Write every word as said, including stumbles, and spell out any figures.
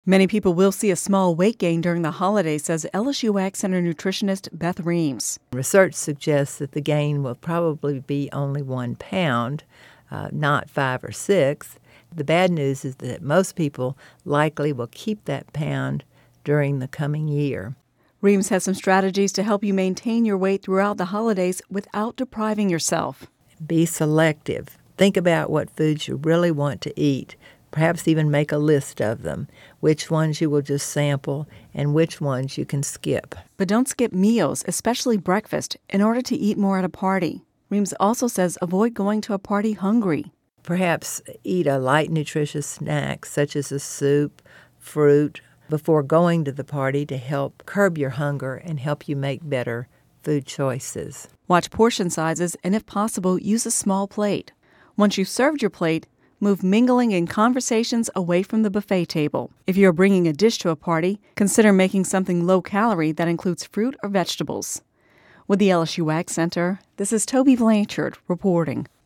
Many people will see a small weight gain during the holidays, says L S U Ag Center nutritionist Beth Reams. Research suggests that the gain will probably be only one pound, uh, not five or six. The bad news is that most people likely will keep that pound during the coming year. Reams has some strategies to help you maintain your weight throughout the holidays without depriving yourself. Be selective. Think about what foods you really want to eat. Perhaps even make a list of them, which ones you will just sample and which ones you can skip. But don't skip meals, especially breakfast, in order to eat more at a party. Reams also says avoid going to a party hungry. Perhaps eat a light, nutritious snack, such as a soup, fruit, before going to the party to help curb your hunger and help you make better food choices. Watch portion sizes and, if possible, use a small plate. Once you've served your plate, move mingling and conversations away from the buffet table. If you're bringing a dish to a party, consider making something low-calorie that includes fruit or vegetables. With the L S U Ag Center, this is Toby Blanchard reporting.